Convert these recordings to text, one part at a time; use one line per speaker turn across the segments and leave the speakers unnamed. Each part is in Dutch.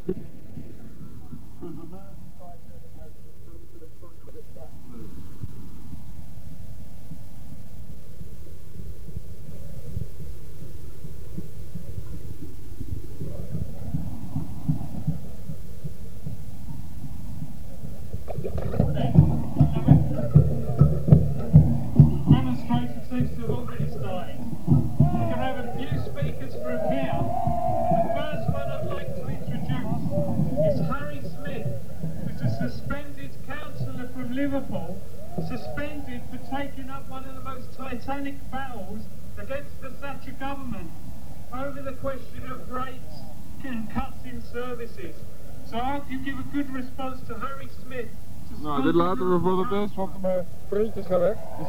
Demonstration seems to have already started. We can have a few speakers from here. The first one I'd like to introduce is Harry Smith, who's a suspended councillor from Liverpool, suspended for taking up one of the most titanic battles against the Thatcher government over the question of rates and cuts in services. So I hope you give a good response to Harry Smith.
Nou, dit laten we voor het eerst, want mijn vriendjes gaan weg. Dus...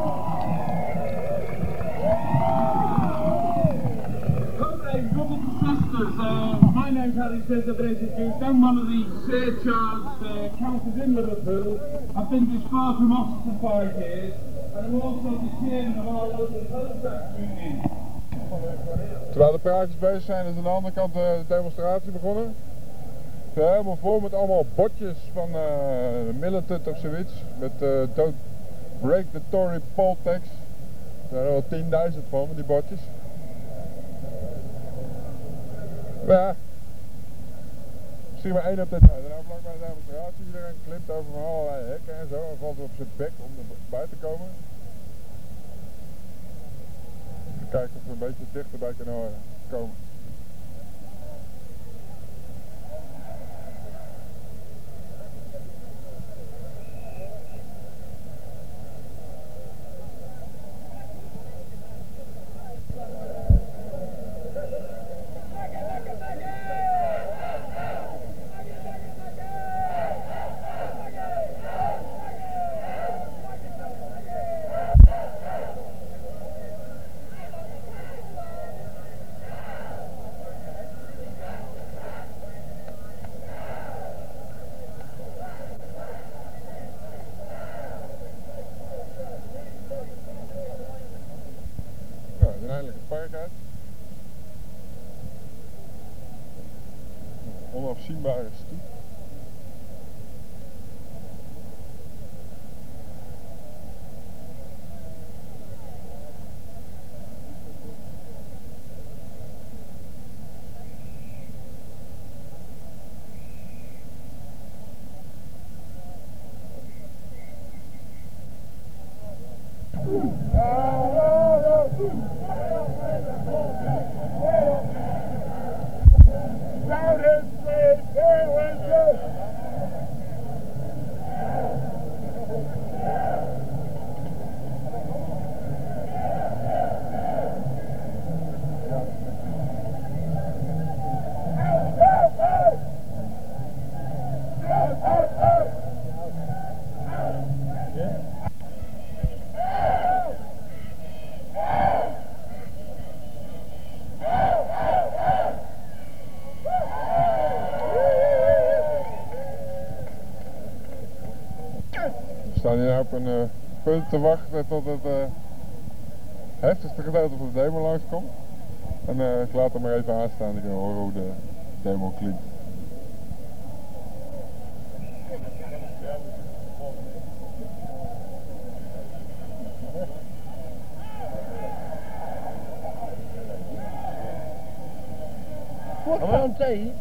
Okay, brothers and sisters, my name's Harry Smith, I've been introduced. I'm one of the surcharged councillors in Liverpool. I've been discharged from office for 5 years, and I'm also the chairman of our local contract union.
Terwijl de praatjes bezig zijn, is aan de andere kant de demonstratie begonnen. Ze zijn helemaal vol met allemaal bordjes van Militant of zoiets. Met Don't Break the Tory Poll Tax. Er zijn er wel 10.000 van die bordjes. Maar ja, misschien maar één op dit moment. Nou, vlak bij de demonstratie, iedereen klimt over van allerlei hekken en zo. En valt er op zijn bek om er buiten te komen. Even kijken of we een beetje dichterbij kunnen komen. Onafzienbare stoep. We staan hier nou op een punt te wachten tot het heftigste gedeelte van de demo langskomt. En ik laat hem maar even aanstaan, ik kan horen hoe de demo klinkt.
Gewoon thee.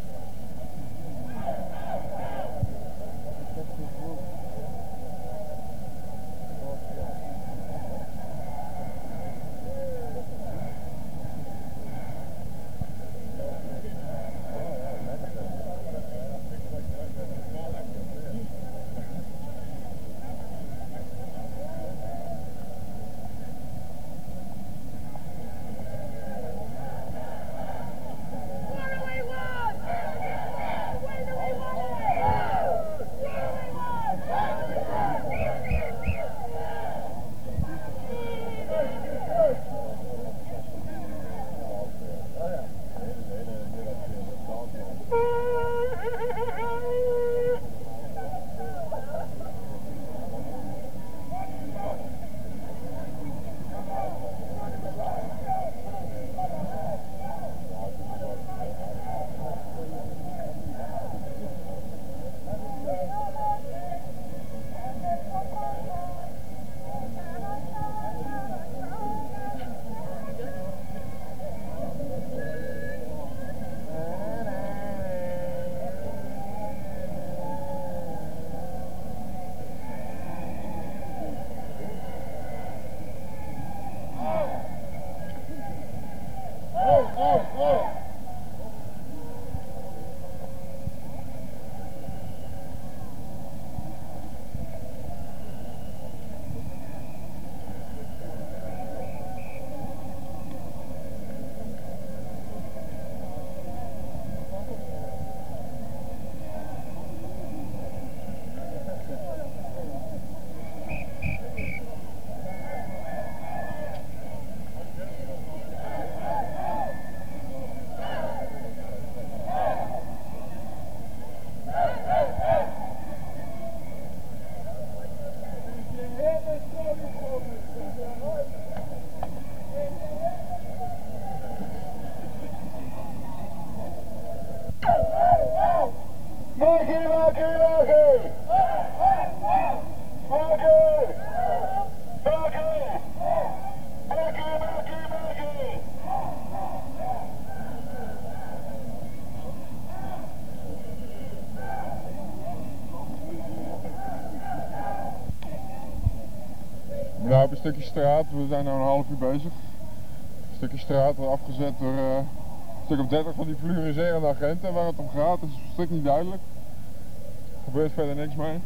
Nou, op een stukje straat, we zijn nu een half uur bezig. Een stukje straat wordt afgezet door een stuk of 30 van die fluoriserende agenten waar het om gaat. Het is volstrekt niet duidelijk. Er gebeurt verder niks mee.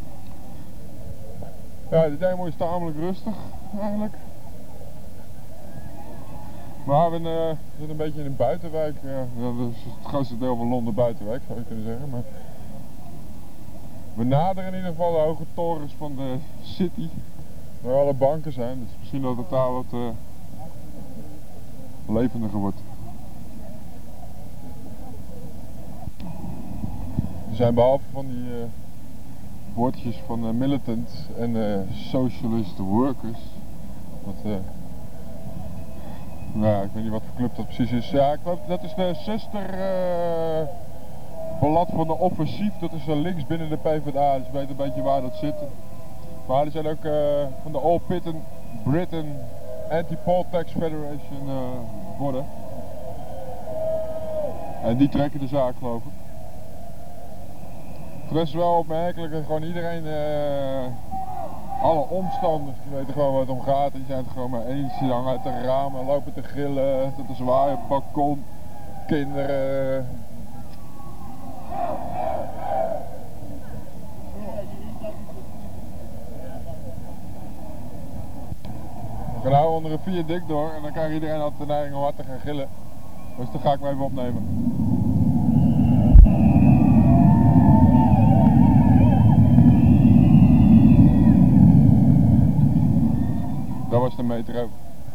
Ja, de demo is tamelijk rustig eigenlijk. Maar we zitten een beetje in een buitenwijk. Ja, dat is het grootste deel van Londen buitenwijk, zou je kunnen zeggen. Maar we naderen in ieder geval de hoge torens van de city, waar alle banken zijn. Dus misschien dat het daar wat levendiger wordt. Er zijn behalve van die woordjes van militant en socialist workers. Nou, ik weet niet wat voor club dat precies is. Ja, ik geloof dat is de zusterblad van de offensief. Dat is links binnen de PvdA, dus je weet een beetje waar dat zit. Maar die zijn ook van de All Britain Anti-Poll Tax Federation worden. En die trekken de zaak, geloof ik. Het is wel opmerkelijk dat gewoon iedereen, alle omstanders, die weten gewoon waar het om gaat. Die zijn het gewoon maar eens, die hangen uit de ramen, lopen te gillen, tot de zwaaien, balkon, kinderen. We gaan nou onder een viaduct door en dan krijgt iedereen altijd de neiging om hard te gaan gillen. Dus dat ga ik me even opnemen. Dat was de metro.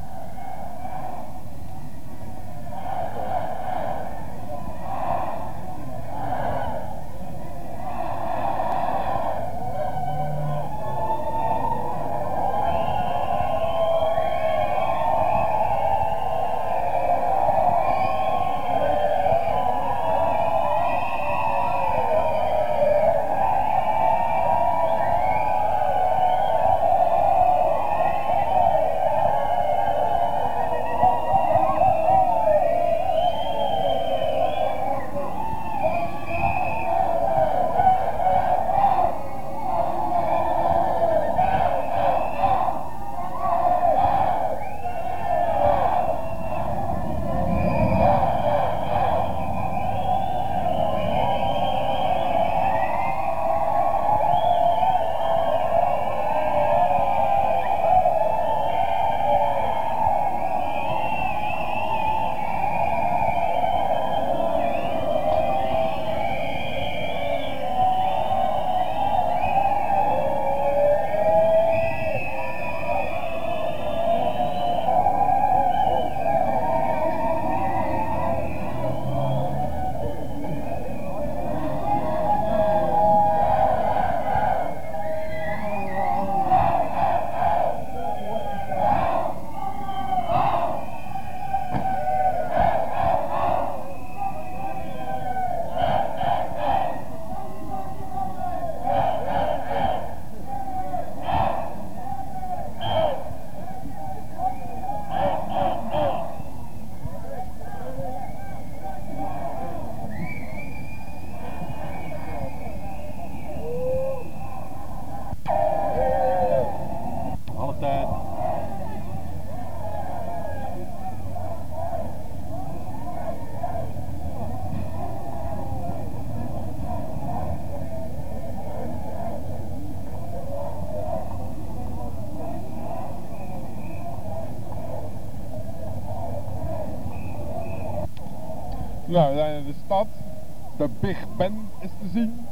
Nou, we zijn in de stad. De Big Ben is te zien.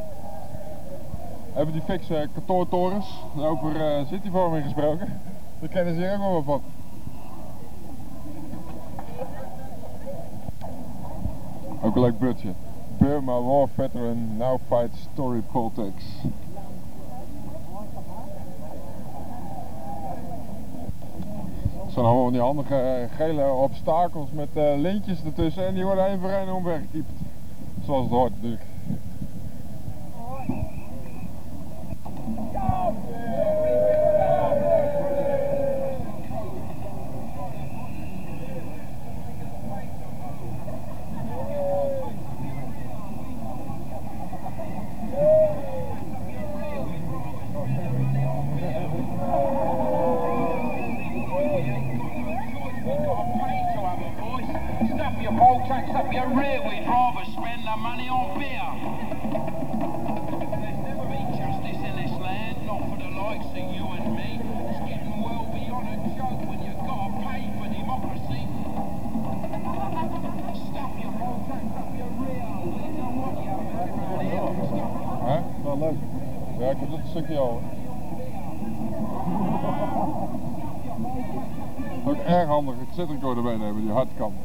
We hebben die fikse kantoortorens over cityvorming gesproken. Daar kennen ze hier ook wel wat van. Ook een leuk beurtje. Burma War Veteran now fights Tory politics. Het zijn allemaal die handige gele obstakels met lintjes ertussen en die worden één voor één omvergekiept. Zoals het hoort natuurlijk.
our money on beer. There's never been justice in this land, not for the likes of you and me. It's getting well beyond a joke when you've got to pay for democracy. Stuff your poll tax up your rear. We don't want you around here.
Hè? Wel leuk. Ja, ik heb dat stukje al. Ook erg handig, ik zet recorder meenemen die hard kan.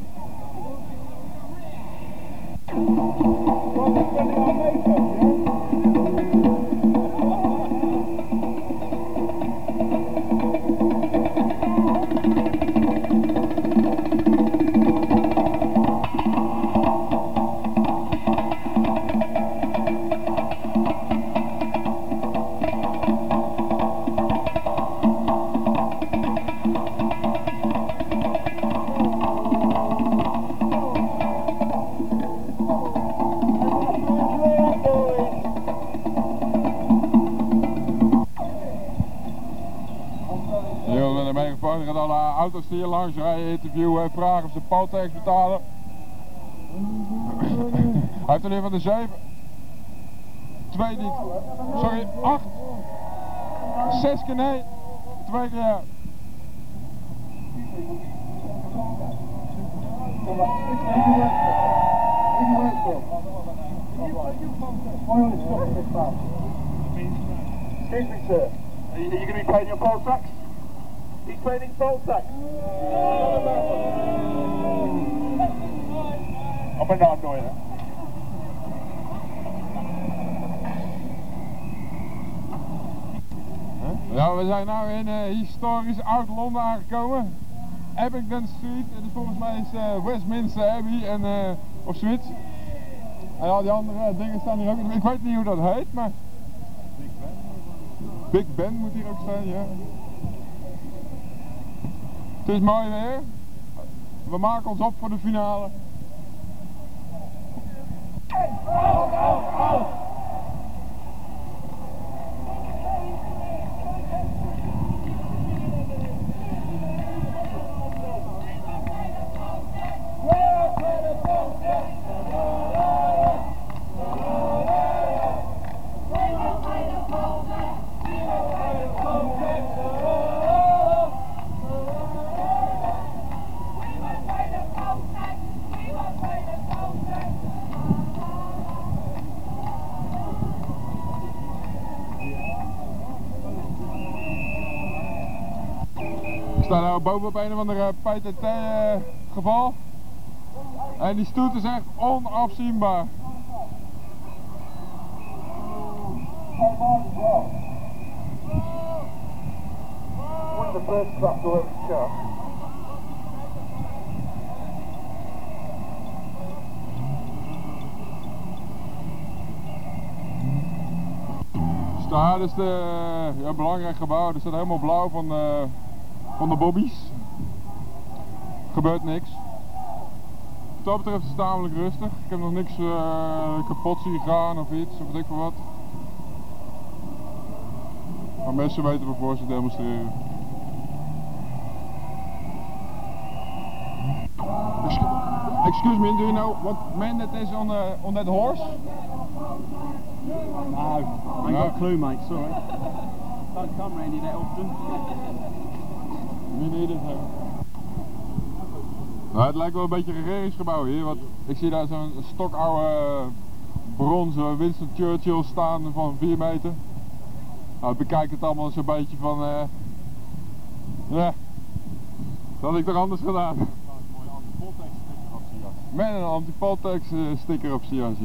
Ik ga alle auto's die hier langs rijden interviewen, vragen of ze polltax betalen. Hij heeft er nu van de 7. 2 niet. Sorry, 8. 6 keer nee. 2 keer ja.
Excuse me, sir. Are you going to be paying your poll tax? He's paying poll tax. Op en down door je.
Ja, we zijn nu in historisch Oud-Londen aangekomen. Abingdon Street, en volgens mij is Westminster Abbey en of zoiets. En al die andere dingen staan hier ook. Ik weet niet hoe dat heet, maar Big Ben moet hier ook staan, ja. Het is mooi weer. We maken ons op voor de finale. We staan nou bovenop een of ander PTT geval. En die stoet is echt onafzienbaar.
One of the first trucks to ever shot.
Daar is de belangrijk gebouw, er staat helemaal blauw van de bobby's. Gebeurt niks. Wat dat betreft is het tamelijk rustig. Ik heb nog niks kapot zien gaan of iets, of weet ik veel wat. Maar mensen weten waarvoor ze demonstreren. Excuse me, do you know what man that is on that horse?
No, I ain't got a clue, mate, sorry. Don't come round here that often.
Me neither. Nou, het lijkt wel een beetje een regeringsgebouw hier, want ik zie daar zo'n stokoude bronzen Winston Churchill staan van 4 meter. Nou, ik bekijk het allemaal zo'n beetje van, ja, dat had ik toch anders gedaan. Met een anti-poltex sticker op zijn jasje.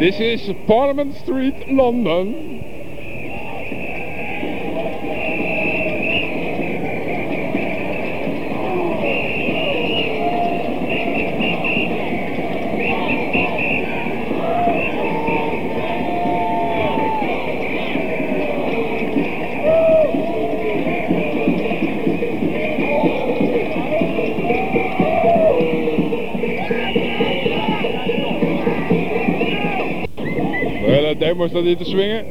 This is Parliament Street, London. De hele demo staat hier te swingen.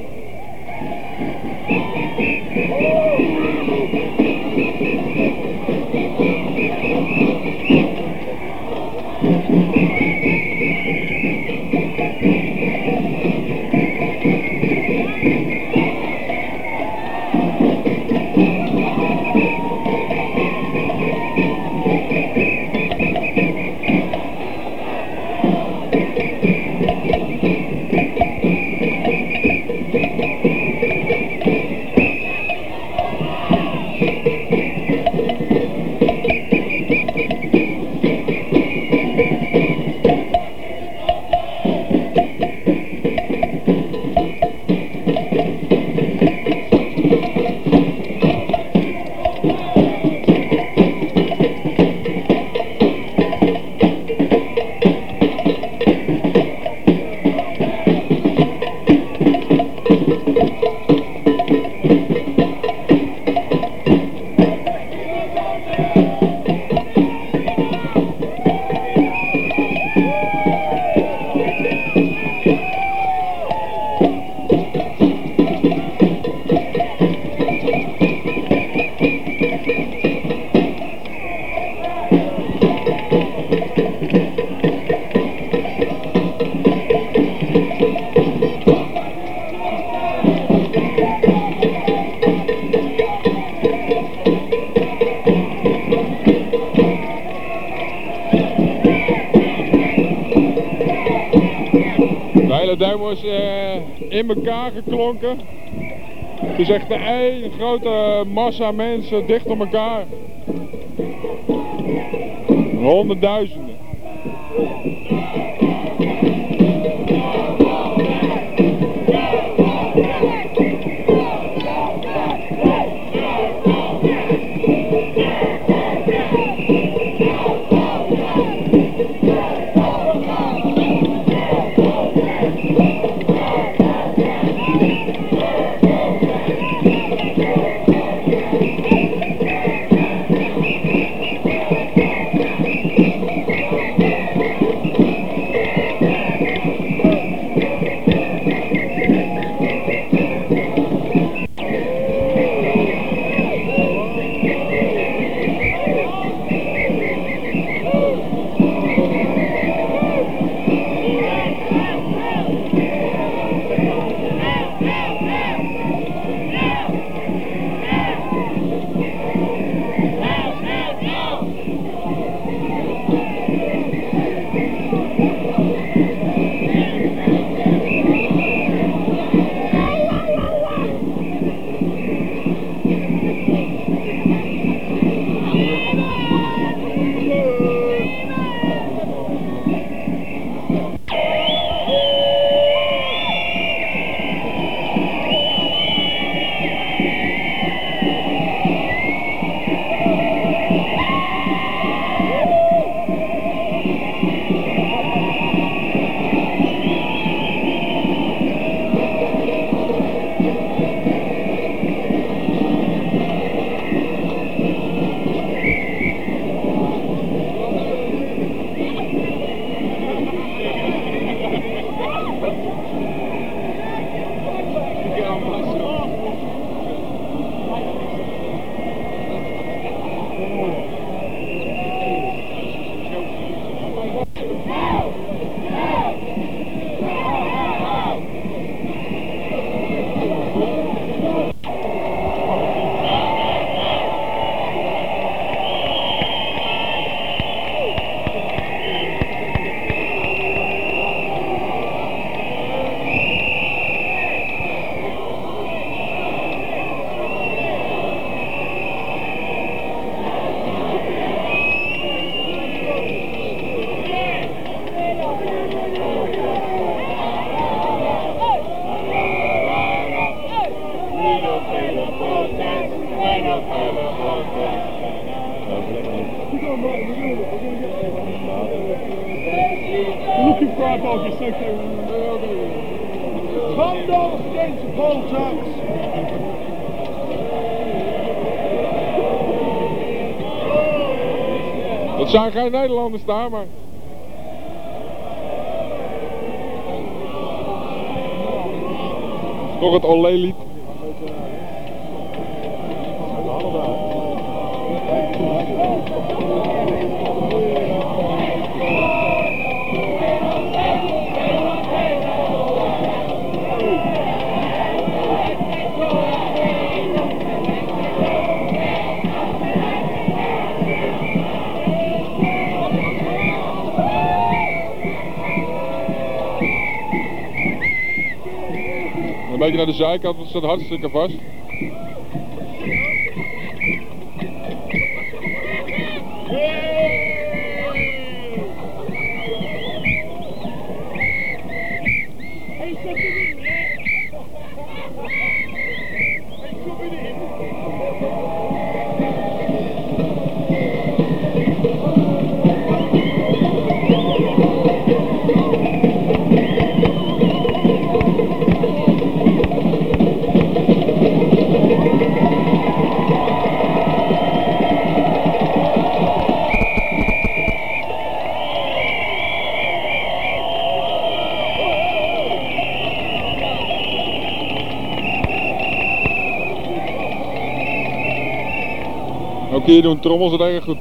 De hele demo is in elkaar geklonken. Het is echt één grote massa mensen dicht op elkaar. Honderdduizenden.
tripod, you're so clear. Tom Dobbs against Paul Tucks.
Dat zijn geen Nederlanders daar, maar... Toch het Olé-lied. Een beetje naar de zijkant, want het staat hartstikke vast. Ook hier doen trommels het erg goed.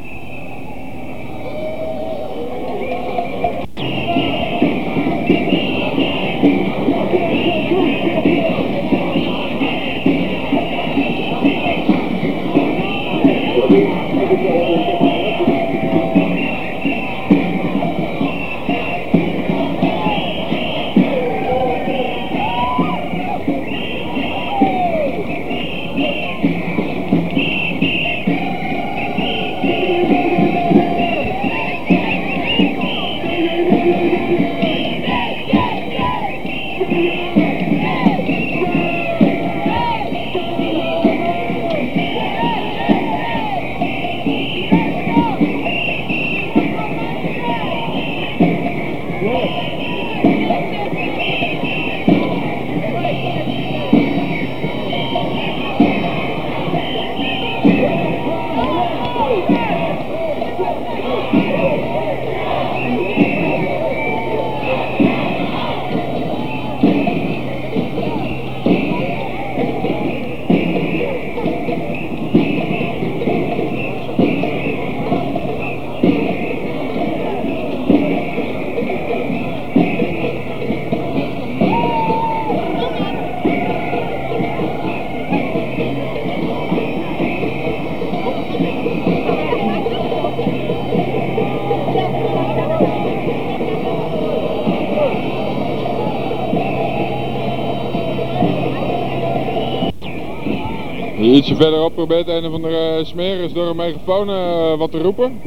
Ietsje verderop probeert een of andere smeris door een megafoon wat te roepen.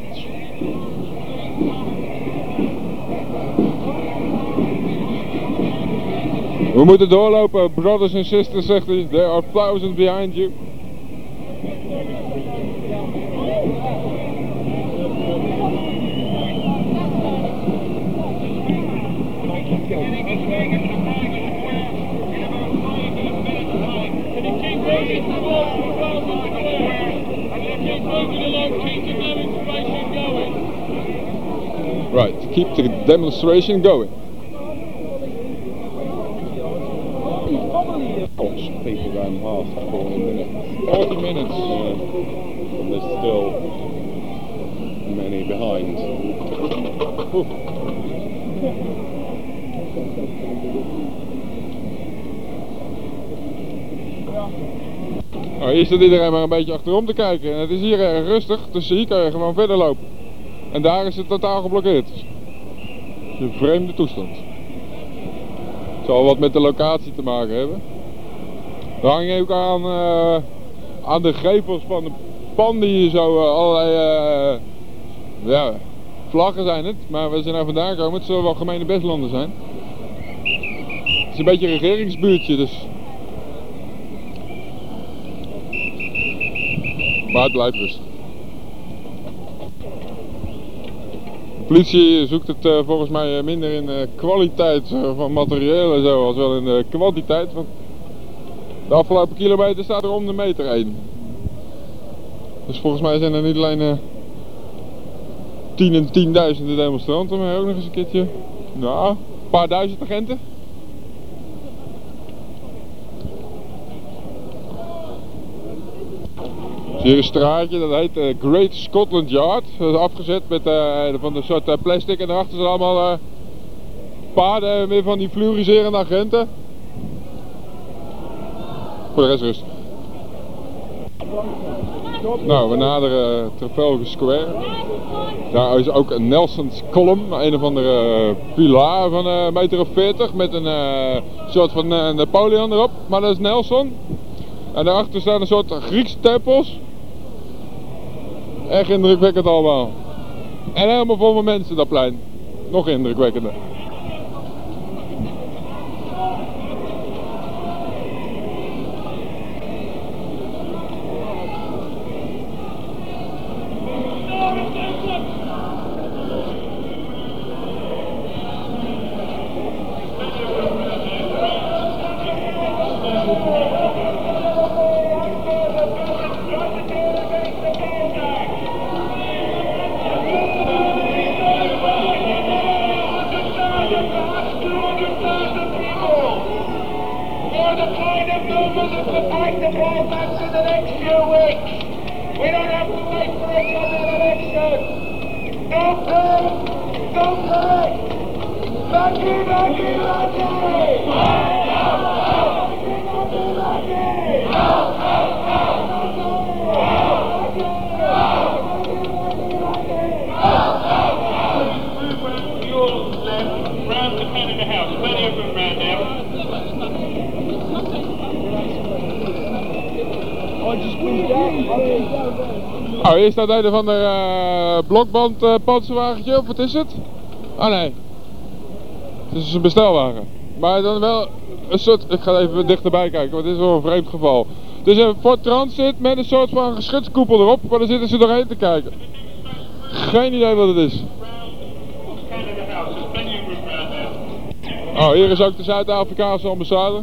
We moeten doorlopen, brothers and sisters, zegt hij. There are thousands behind you. Right, keep the demonstration going.
People going past 40 minutes.
40 minutes.
And there's still many behind.
Oeh. Nou, hier staat iedereen maar een beetje achterom te kijken en het is hier erg rustig, dus hier kan je gewoon verder lopen. En daar is het totaal geblokkeerd. Het is een vreemde toestand. Het zal wat met de locatie te maken hebben. Er hangen ook aan de gevels van de panden hier zo allerlei ja, vlaggen zijn het, maar waar ze nou vandaan komen, het zullen wel gemene bestlanden zijn. Het is een beetje een regeringsbuurtje dus. Maar het blijft rustig. Politie zoekt het volgens mij minder in kwaliteit van materieel en zo, als wel in kwantiteit. Want de afgelopen kilometer staat er om de meter 1. Dus volgens mij zijn er niet alleen 10 en 10.000 demonstranten, maar ook nog eens een keertje, nou, een paar duizend agenten. Hier een straatje, dat heet Great Scotland Yard. Dat is afgezet met van een soort plastic en daarachter zijn allemaal paarden weer van die fluoriserende agenten. Voor de rest rustig. Nou, we naderen Trafalgar Square. Daar is ook een Nelson's Column, een of andere pilaar van een meter of 40 met een soort van Napoleon erop, maar dat is Nelson. En daarachter staan een soort Griekse tempels. Echt indrukwekkend allemaal. En helemaal vol met mensen dat plein. Nog indrukwekkender. Oh, hier staat een van de blokband panzerwagentje, of wat is het? Ah nee, het is een bestelwagen. Maar dan wel een soort, ik ga even dichterbij kijken, want dit is wel een vreemd geval. Het is een Ford Transit met een soort van geschutskoepel erop, maar daar zitten ze doorheen te kijken. Geen idee wat het is. Oh, hier is ook de Zuid-Afrikaanse ambassade.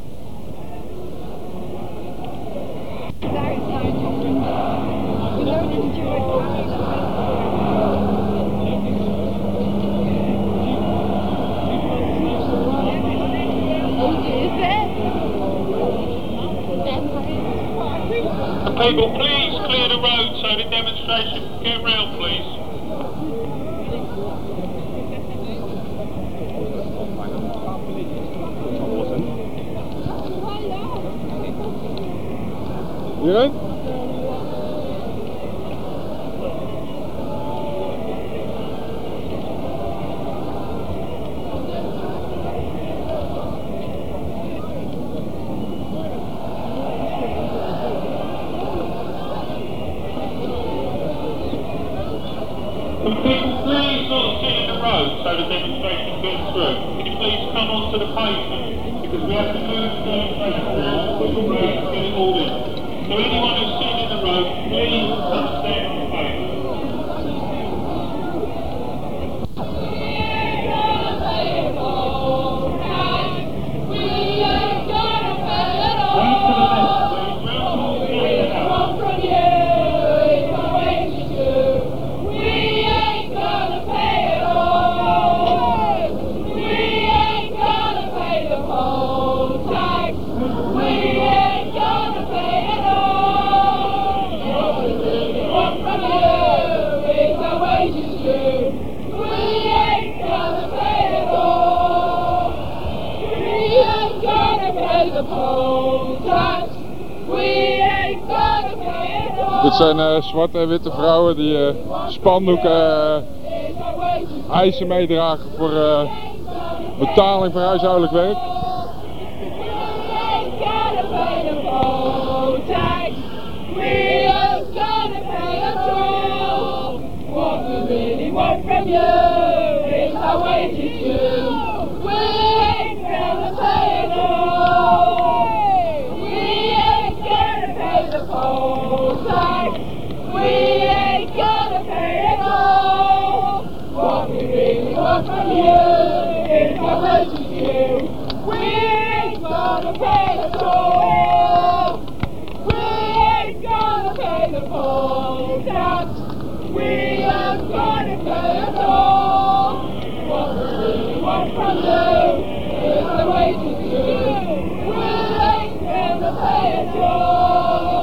People, please clear the road so the demonstration can get round, please.
Hierheen?
People, please not sit in the road so the demonstration gets through. Can you please come onto the pavement? Because we have to move the demonstration around the road to get it all in. So anyone who's sitting in the road, please come stand on the pavement.
Dit zijn zwarte en witte vrouwen die spandoeken eisen meedragen voor betaling voor huishoudelijk werk.
our wages due. We ain't gonna pay the toll. We ain't gonna pay the poll tax. We ain't gonna pay the toll. What we really want from you is the wages due. We ain't gonna pay a toll.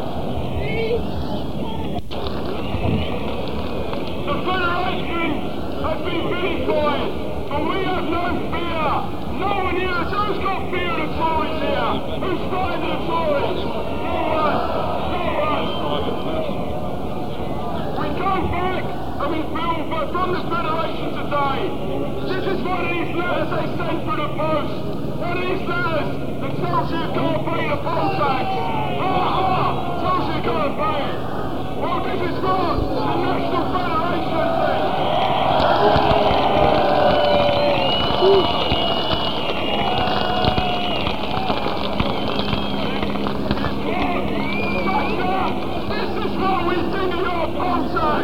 The Federation has been vilified, but we have no fear. No one here. Who's got fear of the Tories here? Who's fighting the Tories? No one. No one. We go back and we build from the Federation today. This is one of these letters they sent through the post. One of these letters that tells you you can't pay the poll tax. Tells you you can't pay it. Well, this is what the National Federation thinks. This is what we think of your poll tax.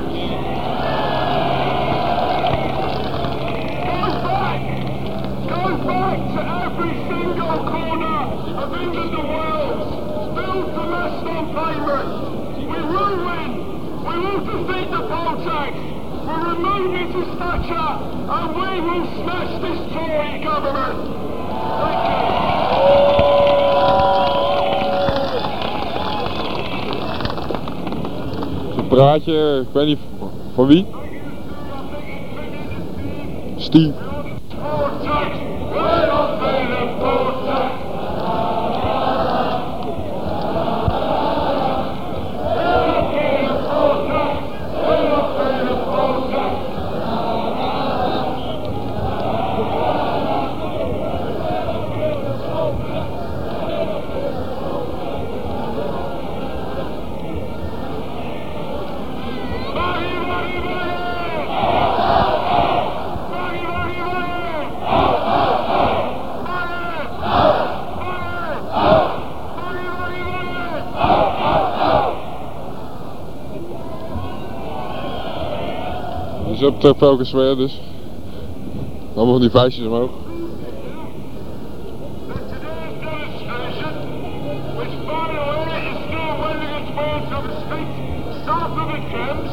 Go back to every single corner of England and Wales. Build the mess on payment. We will win. We will defeat the poll tax. We'll remove Mrs Thatcher and we will smash this Tory government. Thank you.
Zo'n praatje, ik weet niet van wie? Steve.
Poll tax. We're not paying the poll tax. We're not paying the poll tax. We're not paying the poll tax. Baggy, baggy, baggy! Baggy, baggy,
Dus op de focus weer, dus. Allemaal van die vuistjes omhoog.
Today's demonstration, which by the way is still wending its way to the streets south of the Thames,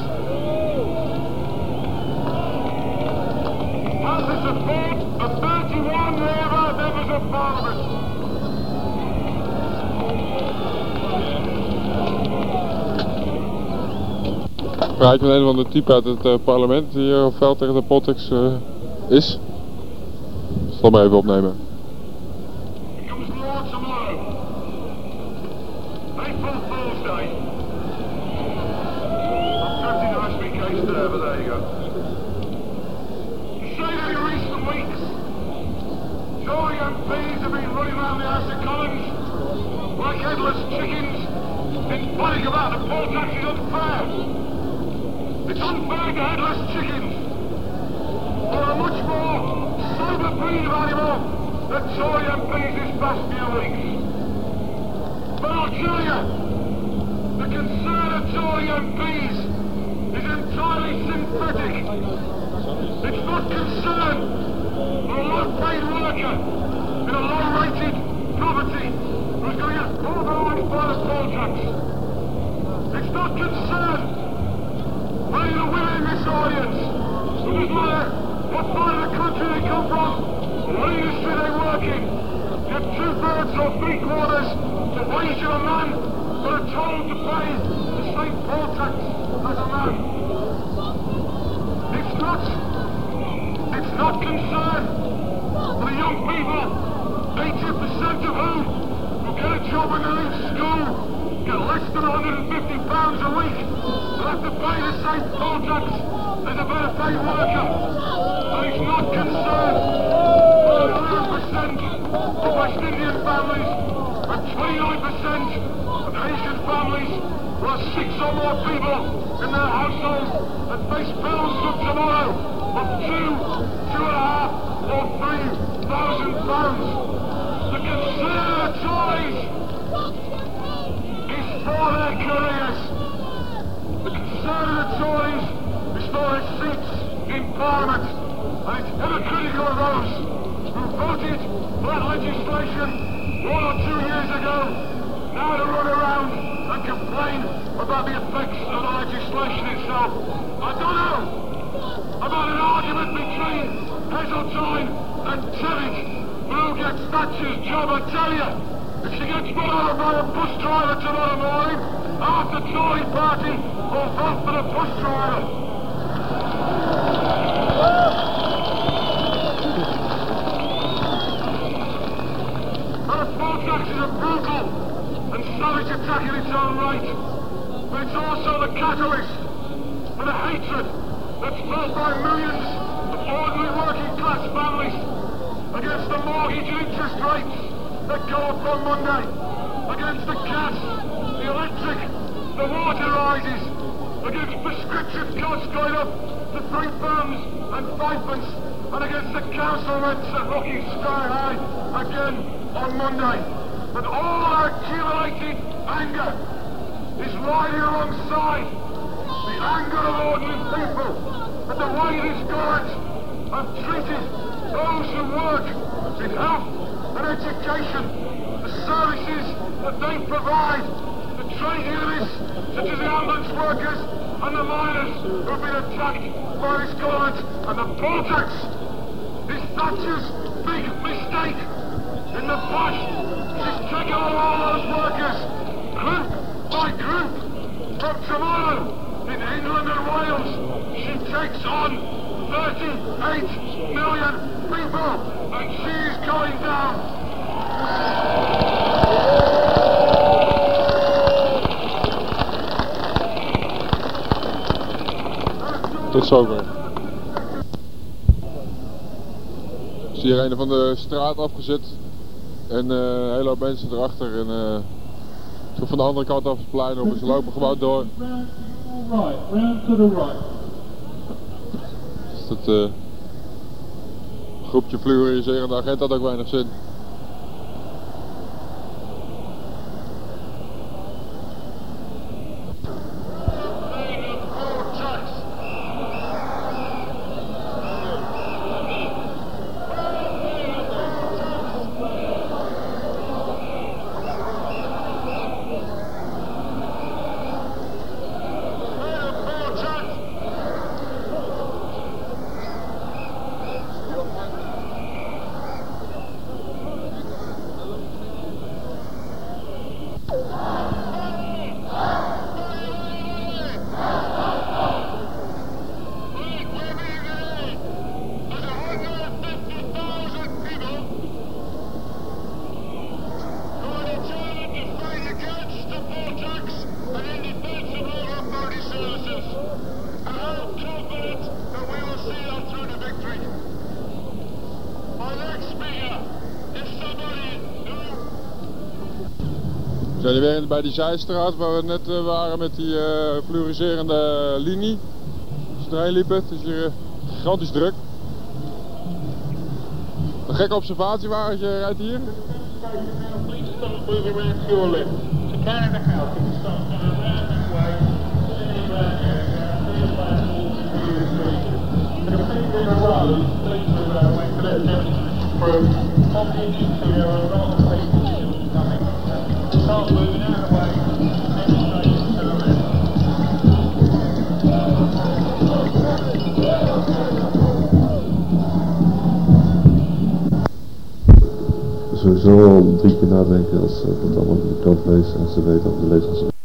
has the support of 31 Labour members of Parliament.
Praat met een van de type uit het parlement die hier op veld tegen de politics is. Zal maar even opnemen.
It comes more tomorrow. April Fool's Day. I'm tempted to ask me case there, but there you go. To say that in recent weeks, Tory MPs have been running around the House of Commons like headless chickens, complaining about the poll tax is unfair. It's unfair to headless chickens, or a much more sober breed of animal than Tory MPs this past few weeks. But I'll tell you, the concern of Tory MPs is entirely synthetic. It's not concern for a low-paid worker in a low-rated property who's going to get pulverised by the poll tax. It's not concern for any of the women in this audience, who doesn't matter what part of the country they come from or what industry they work in. You have 2/3 or 3/4 the wage of a man but are told to pay the same poll tax as a man. It's not concern for the young people, 80% of whom will get a job when they leave school, get less than £150 a week, will have to pay the same poll tax as a better paid worker. And it's not concern for the 11% of West Indian families and 29% of Asian families who have 6 or more people in their household and face bills from tomorrow of £2,500 or £3,000. The concern of the Tories is for their careers. The concern of the Tories is for their seats in Parliament, and it's hypocritical of those legislation 1 or 2 years ago, now to run around and complain about the effects of the legislation itself. I don't know about an argument between Heseltine and Tivic for who gets Thatcher's job. I tell you, if she gets run over by a bus driver tomorrow morning, half the Tory party will vote for the bus driver. Poll taxes are brutal and savage attack in its own right, but it's also the catalyst for the hatred that's felt by millions of ordinary working class families against the mortgage and interest rates that go up on Monday, against the gas, the electric, the water rises, against prescription costs going up to 3 pounds and 5pence, and against the council rents that are looking sky high again on Monday. And all our accumulated anger is riding alongside the anger of ordinary people at the way this government have treated those who work in health and education, the services that they provide, the trade unionists such as the ambulance workers and the miners who have been attacked by this government. And the poll tax is Thatcher's big mistake. In the past, she's taken on all those workers, group by group. From tomorrow, in England and Wales, she takes on 38 million people, and she is going down.
Tot zover. Ik zie hier een van de straat afgezet en een hele hoop mensen erachter en zo van de andere kant af het plein op en ze lopen gewoon door. Dus dat groepje fluoriserende agent had ook weinig zin. We zijn weer bij die zijstraat waar we net waren met die fluoriserende linie. Als we erheen liepen, het is hier gigantisch druk. Een gekke observatiewagentje rijdt hier.
Sowieso al 3 keer nadenken als het allemaal de kant leest en ze weten of de lezers